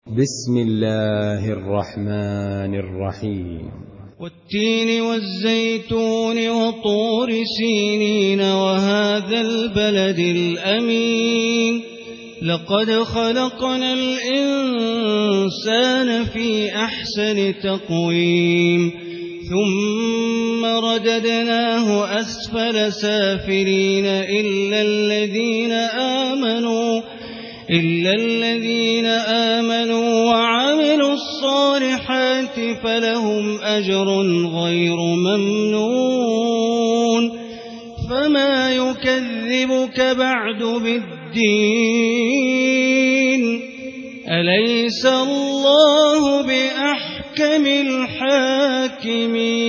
بسم الله الرحمن الرحيم والتين والزيتون وطور سينين وهذا البلد الأمين لقد خلقنا الإنسان في أحسن تقويم ثم رددناه أسفل سافلين إلا الذين آمنوا وعملوا الصالحات فلهم أجر غير ممنون فما يكذبك بعد بالدين أليس الله بأحكم الحاكمين